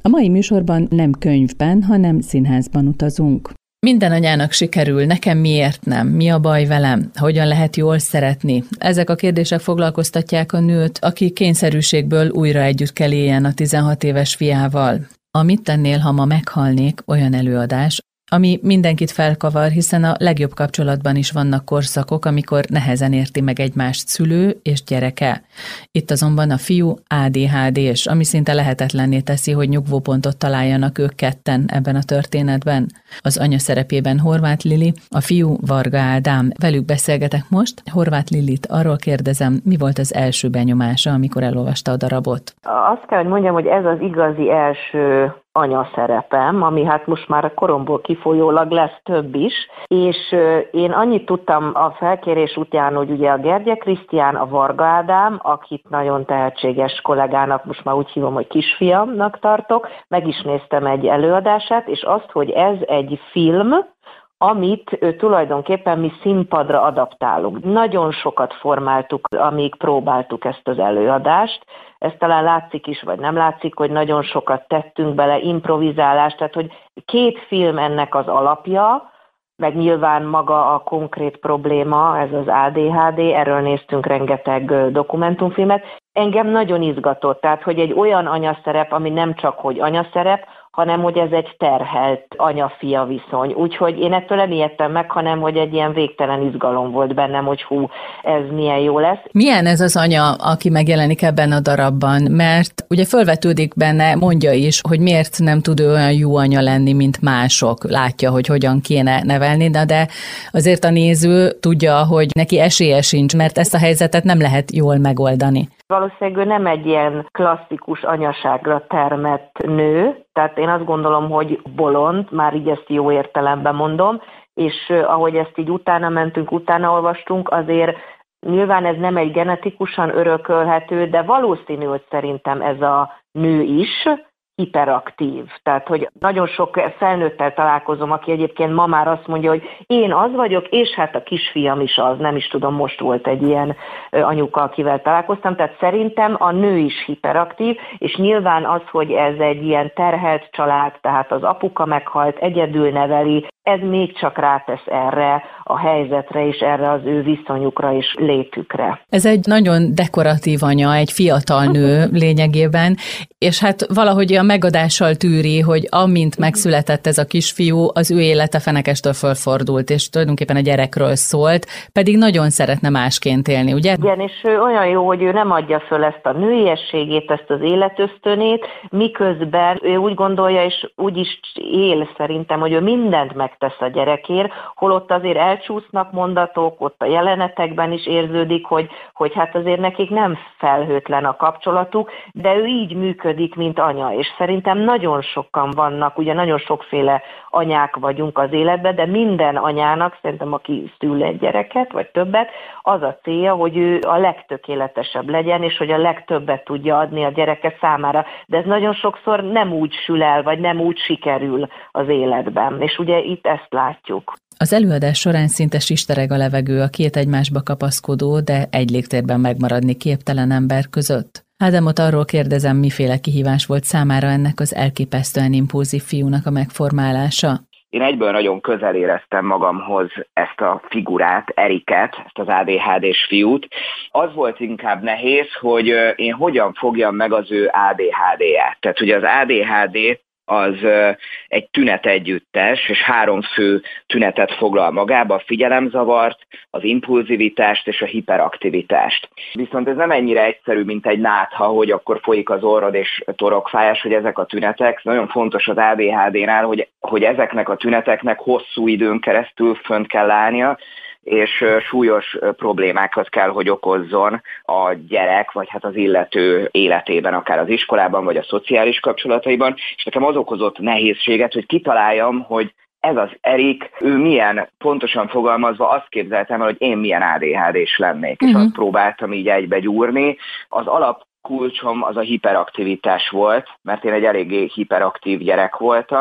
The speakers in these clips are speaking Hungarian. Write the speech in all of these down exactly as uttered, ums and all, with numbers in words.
A mai műsorban nem könyvben, hanem színházban utazunk. Minden anyának sikerül, nekem miért nem? Mi a baj velem? Hogyan lehet jól szeretni? Ezek a kérdések foglalkoztatják a nőt, aki kényszerűségből újra együtt kell éljen a tizenhat éves fiával. A Mit tennél, ha ma meghalnék olyan előadás, ami mindenkit felkavar, hiszen a legjobb kapcsolatban is vannak korszakok, amikor nehezen érti meg egymást szülő és gyereke. Itt azonban a fiú á dé há dés, ami szinte lehetetlenné teszi, hogy nyugvópontot találjanak ők ketten ebben a történetben. Az anya szerepében Horváth Lili, a fiú Varga Ádám. Velük beszélgetek most. Horváth Lilit arról kérdezem, mi volt az első benyomása, amikor elolvasta a darabot? Azt kell, hogy mondjam, hogy ez az igazi első anyaszerepem, ami hát most már a koromból kifolyólag lesz több is, és én annyit tudtam a felkérés után, hogy ugye a Gergye Krisztián, a Varga Ádám, akit nagyon tehetséges kollégának, most már úgy hívom, hogy kisfiamnak tartok, meg is néztem egy előadását, és azt, hogy ez egy film, amit ő, tulajdonképpen mi színpadra adaptálunk. Nagyon sokat formáltuk, amíg próbáltuk ezt az előadást. Ez talán látszik is, vagy nem látszik, hogy nagyon sokat tettünk bele, improvizálást, tehát hogy két film ennek az alapja, meg nyilván maga a konkrét probléma, ez az á dé há dé, erről néztünk rengeteg dokumentumfilmet. Engem nagyon izgatott, tehát hogy egy olyan anyaszerep, ami nem csak hogy anyaszerep, hanem hogy ez egy terhelt anya-fia viszony. Úgyhogy én ettől nem ijedtem meg, hanem hogy egy ilyen végtelen izgalom volt bennem, hogy hú, ez milyen jó lesz. Milyen ez az anya, aki megjelenik ebben a darabban? Mert ugye fölvetődik benne, mondja is, hogy miért nem tud ő olyan jó anya lenni, mint mások. Látja, hogy hogyan kéne nevelni, de azért a néző tudja, hogy neki esélye sincs, mert ezt a helyzetet nem lehet jól megoldani. Valószínűleg ő nem egy ilyen klasszikus anyaságra termett nő, tehát én azt gondolom, hogy bolond, már így ezt jó értelemben mondom, és ahogy ezt így utána mentünk, utána olvastunk, azért nyilván ez nem egy genetikusan örökölhető, de valószínű, hogy szerintem ez a nő is hiperaktív. Tehát, hogy nagyon sok felnőttel találkozom, aki egyébként ma már azt mondja, hogy én az vagyok, és hát a kisfiam is az, nem is tudom, most volt egy ilyen anyuka, akivel találkoztam, tehát szerintem a nő is hiperaktív, és nyilván az, hogy ez egy ilyen terhelt család, tehát az apuka meghalt, egyedül neveli, ez még csak rátesz erre a helyzetre, és erre az ő viszonyukra és létükre. Ez egy nagyon dekoratív anya, egy fiatal nő lényegében, és hát valahogy a megadással tűri, hogy amint megszületett ez a kisfiú, az ő élete fenekestől fölfordult, és tulajdonképpen a gyerekről szólt, pedig nagyon szeretne másként élni, ugye? Igen, és olyan jó, hogy ő nem adja föl ezt a nőiességét, ezt az életösztönét, miközben ő úgy gondolja, és úgy is él szerintem, hogy ő mindent megtesz a gyerekért, holott azért elcsúsznak mondatok, ott a jelenetekben is érződik, hogy, hogy hát azért nekik nem felhőtlen a kapcsolatuk, de ő így működik, mint anya, és szerintem nagyon sokan vannak, ugye nagyon sokféle anyák vagyunk az életben, de minden anyának, szerintem aki szül egy gyereket, vagy többet, az a célja, hogy ő a legtökéletesebb legyen, és hogy a legtöbbet tudja adni a gyereke számára, de ez nagyon sokszor nem úgy sül el, vagy nem úgy sikerül az életben, és ugye itt ezt látjuk. Az előadás során szinte sistereg a levegő a két egymásba kapaszkodó, de egy légtérben megmaradni képtelen ember között. Ádámot arról kérdezem, miféle kihívás volt számára ennek az elképesztően impulzív fiúnak a megformálása. Én egyből nagyon közel éreztem magamhoz ezt a figurát, Eriket, ezt az á dé há dés fiút. Az volt inkább nehéz, hogy én hogyan fogjam meg az ő á dé há dé-ját. Tehát ugye az á dé há dé az egy tünetegyüttes, és három fő tünetet foglal magába, a figyelemzavart, az impulzivitást és a hiperaktivitást. Viszont ez nem ennyire egyszerű, mint egy nátha, hogy akkor folyik az orrod és torokfájás, hogy ezek a tünetek. Nagyon fontos az á dé há dé-nál, hogy, hogy ezeknek a tüneteknek hosszú időn keresztül fönt kell állnia, és súlyos problémákat kell, hogy okozzon a gyerek, vagy hát az illető életében, akár az iskolában, vagy a szociális kapcsolataiban, és nekem az okozott nehézséget, hogy kitaláljam, hogy ez az Erik, ő milyen, pontosan fogalmazva azt képzeltem el, hogy én milyen á dé há dés lennék, uh-huh. és azt próbáltam így egybe gyúrni. Az alap kulcsom az a hiperaktivitás volt, mert én egy eléggé hiperaktív gyerek voltam.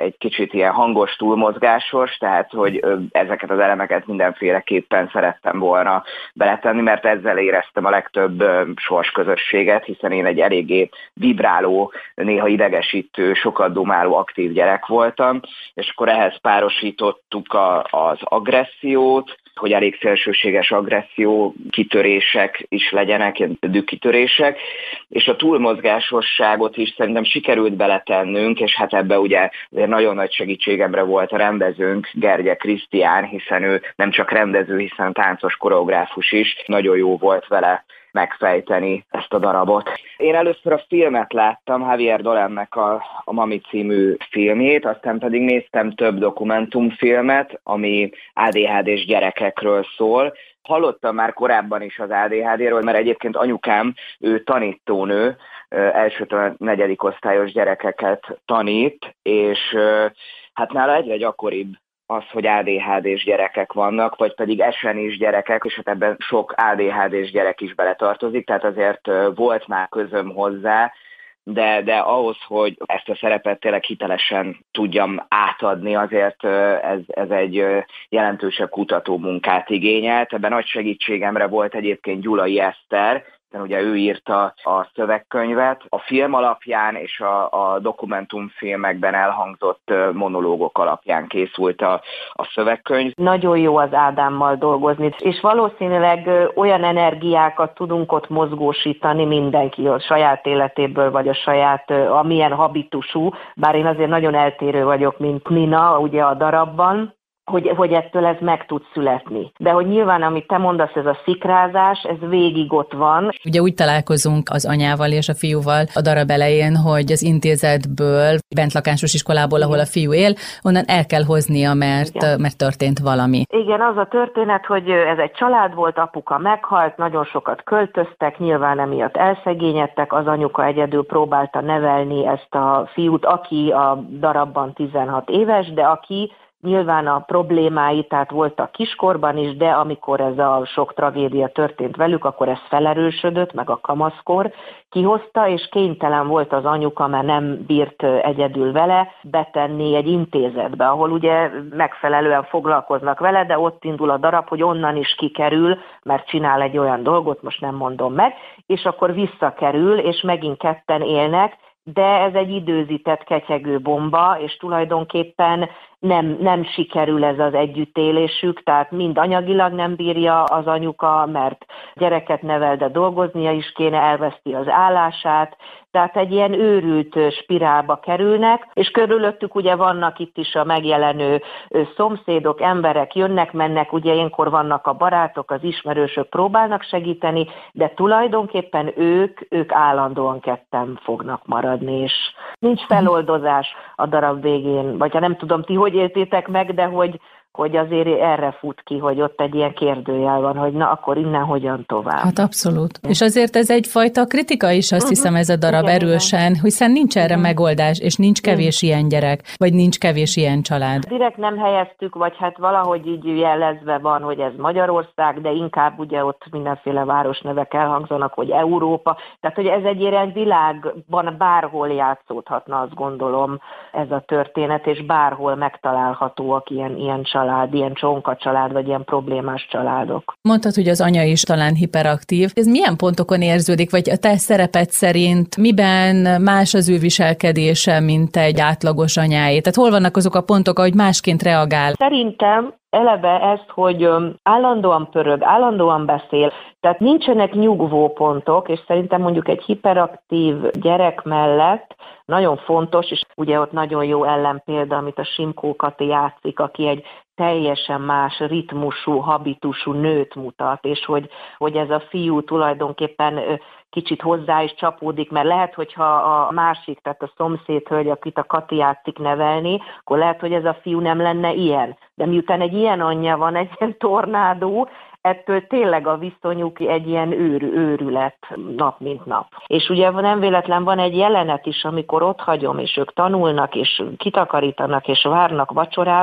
egy kicsit ilyen hangos, túlmozgásos, tehát hogy ezeket az elemeket mindenféleképpen szerettem volna beletenni, mert ezzel éreztem a legtöbb sorsközösséget, hiszen én egy eléggé vibráló, néha idegesítő, sokat domáló aktív gyerek voltam, és akkor ehhez párosítottuk a, az agressziót, hogy elég szélsőséges agresszió, kitörések is legyenek, ilyen dükkitörések, és a túlmozgásosságot is szerintem sikerült beletennünk, és hát ebbe ugye nagyon nagy segítségemre volt a rendezőnk, Gergye Krisztián, hiszen ő nem csak rendező, hiszen táncos koreográfus is, nagyon jó volt vele megfejteni ezt a darabot. Én először a filmet láttam, Javier Dolemnek a, a Mami című filmjét, aztán pedig néztem több dokumentumfilmet, ami á dé há dés gyerekekről szól. Hallottam már korábban is az á dé há déről, mert egyébként anyukám, ő tanítónő, elsőtől negyedik osztályos gyerekeket tanít, és hát nála egyre gyakoribb az, hogy á dé há dés gyerekek vannak, vagy pedig es en is gyerekek, és hát ebben sok á dé há dés gyerek is beletartozik, tehát azért volt már közöm hozzá, de, de ahhoz, hogy ezt a szerepet tényleg hitelesen tudjam átadni, azért ez, ez egy jelentősebb kutatómunkát igényelt. Ebben nagy segítségemre volt egyébként Gyulai Eszter, ugye ő írta a szövegkönyvet. A film alapján és a, a dokumentumfilmekben elhangzott monológok alapján készült a, a szövegkönyv. Nagyon jó az Ádámmal dolgozni, és valószínűleg olyan energiákat tudunk ott mozgósítani mindenki a saját életéből, vagy a saját, amilyen habitusú, bár én azért nagyon eltérő vagyok, mint Nina, ugye a darabban, Hogy, hogy ettől ez meg tud születni. De hogy nyilván, amit te mondasz, ez a szikrázás, ez végig ott van. Ugye úgy találkozunk az anyával és a fiúval a darab elején, hogy az intézetből, bentlakásos iskolából, ahol a fiú él, onnan el kell hoznia, mert, mert történt valami. Igen, az a történet, hogy ez egy család volt, apuka meghalt, nagyon sokat költöztek, nyilván emiatt elszegényedtek, az anyuka egyedül próbálta nevelni ezt a fiút, aki a darabban tizenhat éves, de aki nyilván a problémái, tehát voltak kiskorban is, de amikor ez a sok tragédia történt velük, akkor ez felerősödött, meg a kamaszkor kihozta, és kénytelen volt az anyuka, mert nem bírt egyedül vele, betenni egy intézetbe, ahol ugye megfelelően foglalkoznak vele, de ott indul a darab, hogy onnan is kikerül, mert csinál egy olyan dolgot, most nem mondom meg, és akkor visszakerül, és megint ketten élnek, de ez egy időzített ketyegő bomba, és tulajdonképpen nem, nem sikerül ez az együttélésük, tehát mind anyagilag nem bírja az anyuka, mert gyereket nevel, de dolgoznia is kéne, elveszti az állását, tehát egy ilyen őrült spirálba kerülnek, és körülöttük ugye vannak itt is a megjelenő szomszédok, emberek jönnek, mennek, ugye ilyenkor vannak a barátok, az ismerősök próbálnak segíteni, de tulajdonképpen ők, ők állandóan ketten fognak maradni, és nincs feloldozás a darab végén, vagy ha nem tudom ti, hogy éltétek meg, de hogy, hogy azért erre fut ki, hogy ott egy ilyen kérdőjel van, hogy na akkor innen hogyan tovább. Hát abszolút. És azért ez egyfajta kritika is, azt uh-huh. hiszem ez a darab igen, erősen, igen. hiszen nincs erre igen. megoldás, és nincs kevés igen. ilyen gyerek, vagy nincs kevés ilyen család. Direkt nem helyeztük, vagy hát valahogy így jelezve van, hogy ez Magyarország, de inkább ugye ott mindenféle városnevek elhangzanak, hogy Európa, tehát hogy ez egy ilyen világban bárhol játszódhatna, azt gondolom ez a történet, és bárhol megtalálhatóak ilyen, ilyen család. Család, ilyen csonka család, vagy ilyen problémás családok. Mondtad, hogy az anya is talán hiperaktív. Ez milyen pontokon érződik, vagy a te szereped szerint miben más az ő viselkedése, mint egy átlagos anyáé? Tehát hol vannak azok a pontok, ahogy másként reagál? Szerintem eleve ezt, hogy állandóan pörög, állandóan beszél, tehát nincsenek nyugvó pontok, és szerintem mondjuk egy hiperaktív gyerek mellett nagyon fontos, és ugye ott nagyon jó ellenpélda, amit a Simkó Kati játszik, aki egy teljesen más ritmusú, habitusú nőt mutat, és hogy, hogy ez a fiú tulajdonképpen kicsit hozzá is csapódik, mert lehet, hogyha a másik, tehát a szomszédhölgy, akit a Kati játszik nevelni, akkor lehet, hogy ez a fiú nem lenne ilyen. De miután egy ilyen anyja van, egy ilyen tornádó, ettől tényleg a viszonyuk egy ilyen őr, őrület nap mint nap. És ugye nem véletlen van egy jelenet is, amikor ott hagyom, és ők tanulnak, és kitakarítanak, és várnak vacsorával.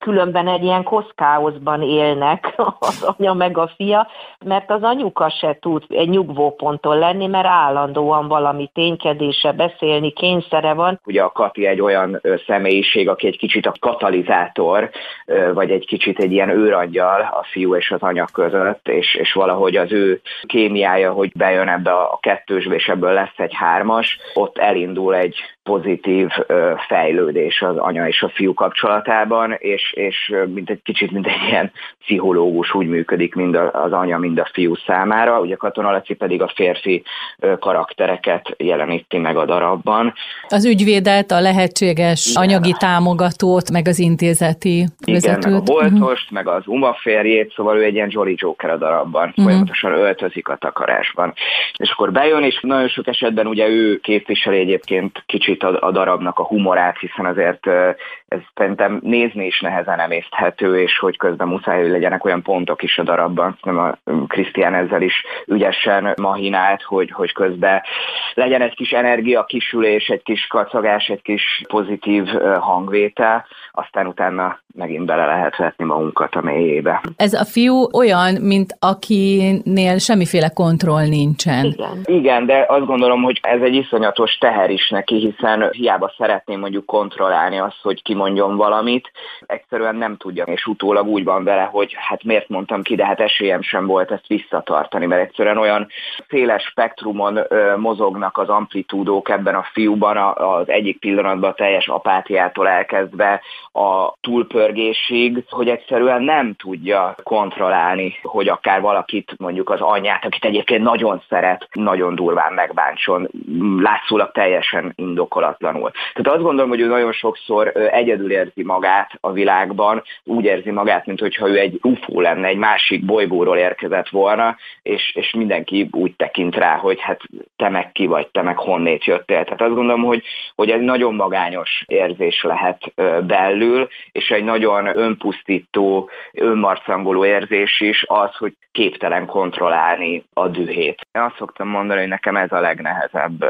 különben egy ilyen koszkáoszban élnek az anya meg a fia, mert az anyuka se tud egy nyugvóponton lenni, mert állandóan valami ténykedése, beszélni kényszere van. Ugye a Kati egy olyan személyiség, aki egy kicsit a katalizátor, vagy egy kicsit egy ilyen őrangyal a fiú és az anya között, és, és valahogy az ő kémiája, hogy bejön ebbe a kettősbe, és ebből lesz egy hármas, ott elindul egy pozitív fejlődés az anya és a fiú kapcsolatában, és, és mint egy kicsit, mint egy ilyen pszichológus úgy működik mind az anya, mind a fiú számára. Ugye Katona Laci pedig a férfi karaktereket jeleníti meg a darabban. Az ügyvédet, a lehetséges igen. anyagi támogatót, meg az intézeti vezetőt. Igen, meg a boltost, uh-huh. meg az Uma férjét, szóval ő egy ilyen Jolly Joker a darabban, uh-huh. folyamatosan öltözik a takarásban. És akkor bejön, és nagyon sok esetben ugye ő képviseli egyébként kicsit a, a darabnak a humorát, hiszen azért ez szerintem nézni is nehezen emészthető, és hogy közben muszáj, hogy legyenek olyan pontok is a darabban. Nem a Krisztián ezzel is ügyesen mahinált, hogy, hogy közben legyen egy kis energia, kisülés, egy kis kacagás, egy kis pozitív hangvétel, aztán utána megint bele lehet vetni magunkat a mélyébe. Ez a fiú olyan, mint akinél semmiféle kontroll nincsen. Igen. Igen, de azt gondolom, hogy ez egy iszonyatos teher is neki, hiszen hiába szeretném mondjuk kontrollálni azt, hogy kimondjon valamit, egyszerűen nem tudja, és utólag úgy van vele, hogy hát miért mondtam ki, de hát esélyem sem volt ezt visszatartani, mert egyszerűen olyan széles spektrumon ö, mozognak az amplitúdók ebben a fiúban, a, az egyik pillanatban teljes apátiától elkezdve a túlpörgésig, hogy egyszerűen nem tudja kontrollálni, hogy akár valakit, mondjuk az anyját, akit egyébként nagyon szeret, nagyon durván megbántson, látszólag teljesen indokolatlanul. Tehát azt gondolom, hogy ő nagyon sokszor egyedül érzi magát a világban, úgy érzi magát, mint hogyha ő egy ufó lenne, egy másik bolygóról érkezett volna, és, és mindenki úgy tekint rá, hogy hát te meg ki vagy, te meg honnét jöttél. Tehát azt gondolom, hogy, hogy ez nagyon magányos érzés lehet belül, és egy nagyon önpusztító, önmarcangoló érzés is az, hogy képtelen kontrollálni a dühét. Én azt szoktam mondani, hogy nekem ez a legnehezebb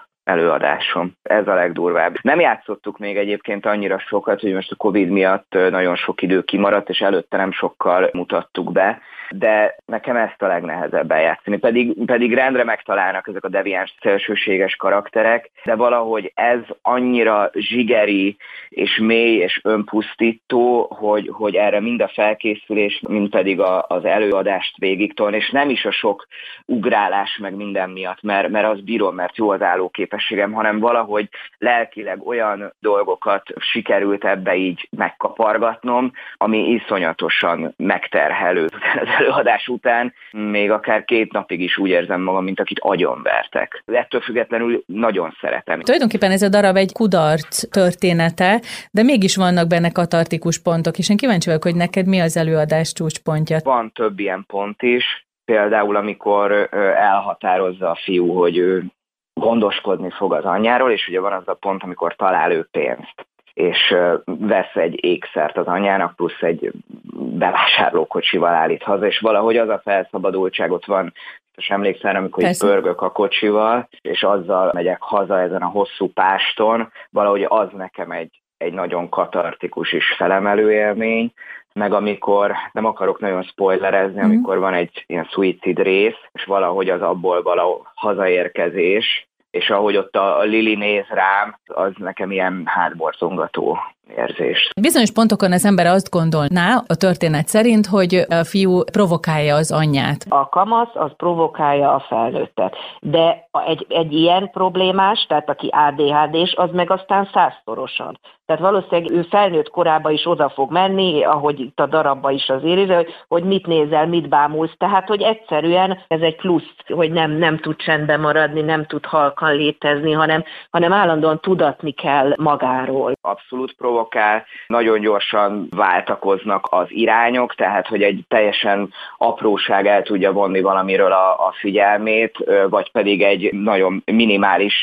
előadásom. Ez a legdurvább. Nem játszottuk még egyébként annyira sokat, hogy most a Covid miatt nagyon sok idő kimaradt, és előtte nem sokkal mutattuk be, de nekem ezt a legnehezebb eljátszani. Pedig, pedig rendre megtalálnak ezek a deviáns szélsőséges karakterek, de valahogy ez annyira zsigeri és mély és önpusztító, hogy, hogy erre mind a felkészülés, mind pedig a, az előadást végigtolni, és nem is a sok ugrálás meg minden miatt, mert, mert az bírom, mert jó az állóképességem, hanem valahogy lelkileg olyan dolgokat sikerült ebbe így megkapargatnom, ami iszonyatosan megterhelő. Az előadás után még akár két napig is úgy érzem magam, mint akit agyonvertek. Ettől függetlenül nagyon szeretem. Tulajdonképpen ez a darab egy kudarc története, de mégis vannak benne katartikus pontok, és én kíváncsi vagyok, hogy neked mi az előadás csúcspontja. Van több ilyen pont is, például amikor elhatározza a fiú, hogy ő gondoskodni fog az anyjáról, és ugye van az a pont, amikor talál ő pénzt, és vesz egy ékszert az anyjának, plusz egy bevásárlókocsival állít haza, és valahogy az a felszabadultság ott van, és emlékszel, amikor itt pörgök a kocsival, és azzal megyek haza ezen a hosszú páston, valahogy az nekem egy, egy nagyon katartikus és felemelő élmény, meg amikor, nem akarok nagyon spoilerezni, mm. amikor van egy ilyen szuicid rész, és valahogy az abból való hazaérkezés, és ahogy ott a Lili néz rám, az nekem ilyen hátborzongató érzés. Bizonyos pontokon az ember azt gondolná a történet szerint, hogy a fiú provokálja az anyját. A kamasz az provokálja a felnőttet. De egy, egy ilyen problémás, tehát aki á dé há dés, az meg aztán százszorosan. Tehát valószínűleg ő felnőtt korában is oda fog menni, ahogy itt a darabban is az érző, hogy, hogy mit nézel, mit bámulsz. Tehát, hogy egyszerűen ez egy plusz, hogy nem, nem tud csendben maradni, nem tud halkan létezni, hanem, hanem állandóan tudatni kell magáról. Abszolút provokál, nagyon gyorsan váltakoznak az irányok, tehát, hogy egy teljesen apróság el tudja vonni valamiről a, a figyelmét, vagy pedig egy nagyon minimális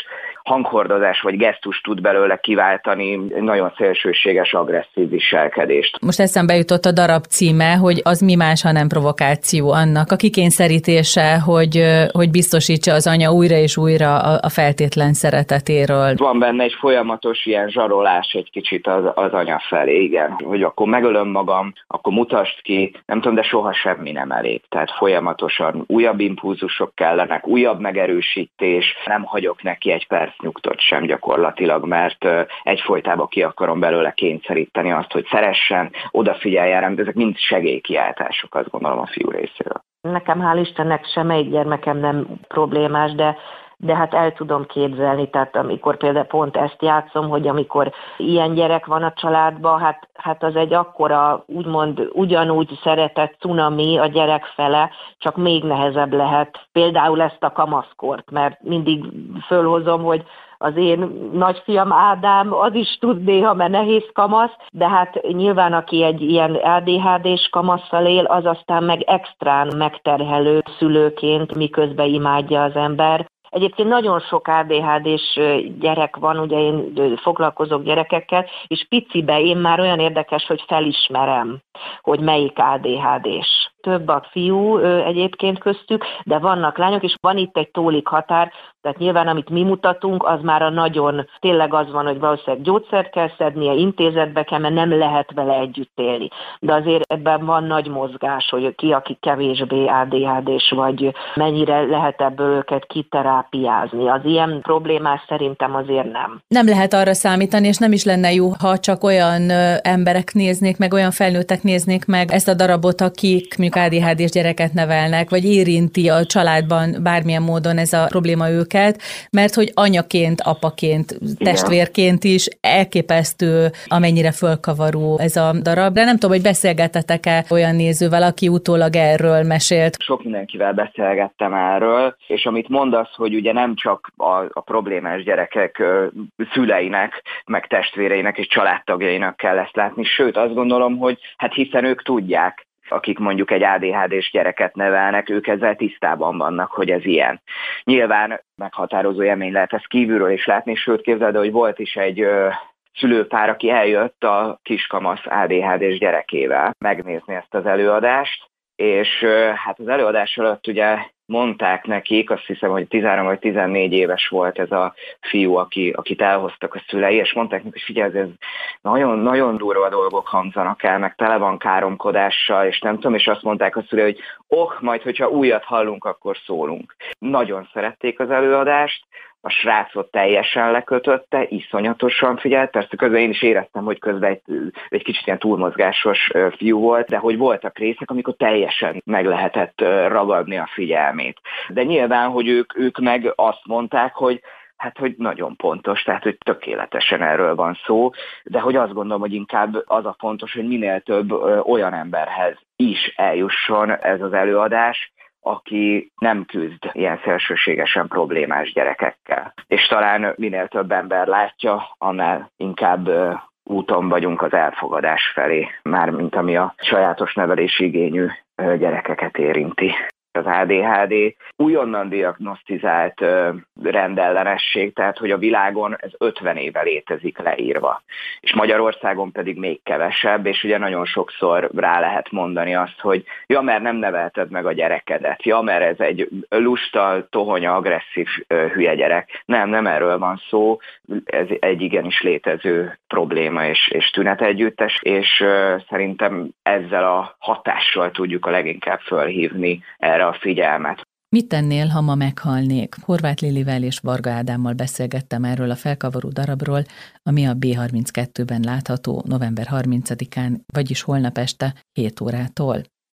hanghordozás vagy gesztus tud belőle kiváltani nagyon szélsőséges, agresszív viselkedést. Most eszembe jutott a darab címe, hogy az mi más, ha nem provokáció, annak a kikényszerítése, hogy, hogy biztosítsa az anya újra és újra a, a feltétlen szeretetéről. Van benne egy folyamatos ilyen zsarolás egy kicsit az, az anya felé, igen. Hogy akkor megölöm magam, akkor mutasd ki, nem tudom, de soha semmi nem elég. Tehát folyamatosan újabb impulzusok kellenek, újabb megerősítés, nem hagyok neki egy perc nyugtot sem gyakorlatilag, mert egyfolytában ki akarom belőle kényszeríteni azt, hogy szeressen, odafigyeljen rám, de ezek mind segélykiáltások, azt gondolom a fiú részéről. Nekem hál' Istennek semmelyik gyermekem nem problémás, de de hát el tudom képzelni, tehát amikor például pont ezt játszom, hogy amikor ilyen gyerek van a családban, hát, hát az egy akkora, úgymond ugyanúgy szeretett cunami a gyerek fele, csak még nehezebb lehet például ezt a kamaszkort, mert mindig fölhozom, hogy az én nagyfiam Ádám, az is tud néha, mert nehéz kamasz, de hát nyilván aki egy ilyen á dé há dés kamasszal él, az aztán meg extrán megterhelő szülőként, miközben imádja az ember. Egyébként nagyon sok á dé há dés gyerek van, ugye én foglalkozok gyerekekkel, és picibe én már olyan érdekes, hogy felismerem, hogy melyik á dé há dés. Több a fiú egyébként köztük, de vannak lányok, és van itt egy tólik határ, tehát nyilván amit mi mutatunk, az már a nagyon, tényleg az van, hogy valószínűleg gyógyszert kell szednie, intézetbe kell, mert nem lehet vele együtt élni. De azért ebben van nagy mozgás, hogy ki, aki kevésbé á dé há dés, vagy mennyire lehet ebből őket kiterápiázni. Az ilyen problémás szerintem azért nem. Nem lehet arra számítani, és nem is lenne jó, ha csak olyan emberek néznék meg, olyan felnőttek néznék meg ezt a darabot, akik mondjuk á dé há dés gyereket nevelnek, vagy érinti a családban bármilyen módon ez a probléma őket, mert hogy anyaként, apaként, testvérként is elképesztő, amennyire fölkavaró ez a darab. De nem tudom, hogy beszélgettetek-e olyan nézővel, aki utólag erről mesélt. Sok mindenkivel beszélgettem erről, és amit mondasz, hogy ugye nem csak a, a problémás gyerekek szüleinek, meg testvéreinek és családtagjainak kell ezt látni, sőt azt gondolom, hogy hát hiszen ők tudják, akik mondjuk egy á dé há dés gyereket nevelnek, ők ezzel tisztában vannak, hogy ez ilyen. Nyilván meghatározó élmény lehet ezt kívülről is látni, sőt képzeld, hogy volt is egy ö, szülőpár, aki eljött a kiskamasz á dé há dés gyerekével megnézni ezt az előadást, és ö, hát az előadás előtt ugye mondták nekik, azt hiszem, hogy tizenhárom vagy tizennégy éves volt ez a fiú, aki, akit elhoztak a szülei, és mondták neki, hogy figyelj, ez nagyon, nagyon durva dolgok hangzanak el, meg tele van káromkodással, és nem tudom, és azt mondták a szülei, hogy oh, majd, hogyha újat hallunk, akkor szólunk. Nagyon szerették az előadást, a srácot teljesen lekötötte, iszonyatosan figyelt, persze közben én is éreztem, hogy közben egy, egy kicsit ilyen túlmozgásos fiú volt, de hogy voltak részek, amikor teljesen meg lehetett ragadni a figyelmét. De nyilván, hogy ők, ők meg azt mondták, hogy hát, hogy nagyon pontos, tehát, hogy tökéletesen erről van szó, de hogy azt gondolom, hogy inkább az a fontos, hogy minél több olyan emberhez is eljusson ez az előadás, aki nem küzd ilyen szélsőségesen problémás gyerekekkel. És talán minél több ember látja, annál inkább úton vagyunk az elfogadás felé, mármint ami a sajátos nevelési igényű gyerekeket érinti. Az á dé há dé újonnan diagnosztizált rendellenesség, tehát hogy a világon ez ötven éve létezik leírva, és Magyarországon pedig még kevesebb, és ugye nagyon sokszor rá lehet mondani azt, hogy ja, mert nem nevelted meg a gyerekedet, ja, mert ez egy lusta, tohonya, agresszív hülye gyerek. Nem, nem erről van szó, ez egy igenis létező probléma és, és tünet együttes, és szerintem ezzel a hatással tudjuk a leginkább fölhívni erre a figyelmet. Mit tennél, ha ma meghalnék? Horváth Lilivel és Varga Ádámmal beszélgettem erről a felkavaró darabról, ami a bé harminckettőben látható november harmincadikán, vagyis holnap este hét órától.